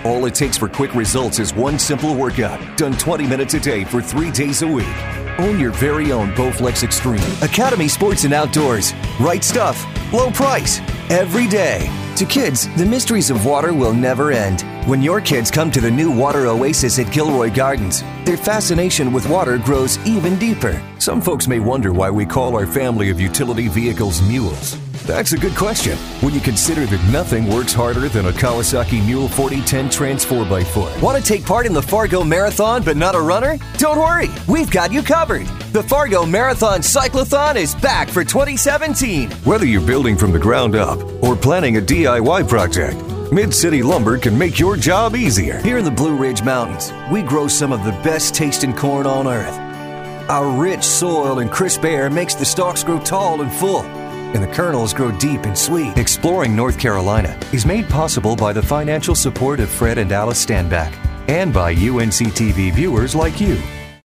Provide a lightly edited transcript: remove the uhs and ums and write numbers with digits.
All it takes for quick results is one simple workout, done 20 minutes a day for 3 days a week. Own your very own Bowflex Extreme. Academy Sports and Outdoors. Right stuff, low price, every day. To kids, the mysteries of water will never end. When your kids come to the new Water Oasis at Gilroy Gardens, their fascination with water grows even deeper. Some folks may wonder why we call our family of utility vehicles mules. That's a good question when you consider that nothing works harder than a Kawasaki Mule 4010 Trans 4x4. Want to take part in the Fargo Marathon but not a runner? Don't worry, we've got you covered. The Fargo Marathon Cyclothon is back for 2017. Whether you're building from the ground up or planning a DIY project, Mid-City Lumber can make your job easier. Here in the Blue Ridge Mountains, we grow some of the best tasting corn on earth. Our rich soil and crisp air makes the stalks grow tall and full, and the kernels grow deep and sweet. Exploring North Carolina is made possible by the financial support of Fred and Alice Standback and by UNCTV viewers like you.